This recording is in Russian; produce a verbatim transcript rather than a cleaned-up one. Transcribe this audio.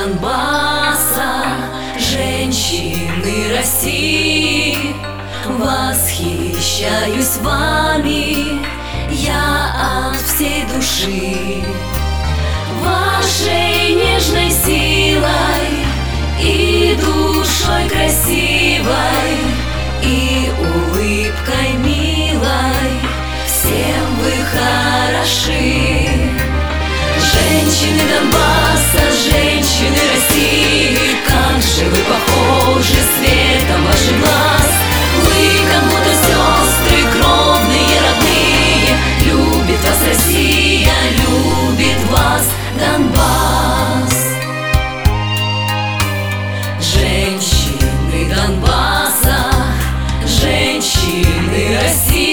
Донбасса, женщины России, восхищаюсь вами я от всей души, вашей нежной силой и душой красивой, и улыбкой милой, всем вы хороши. Женщины Донбасса, женщины России, как же вы похожи светом ваших глаз. Вы как будто сестры, кровные, родные. Любит вас Россия, любит вас Донбасс. Женщины Донбасса, женщины России,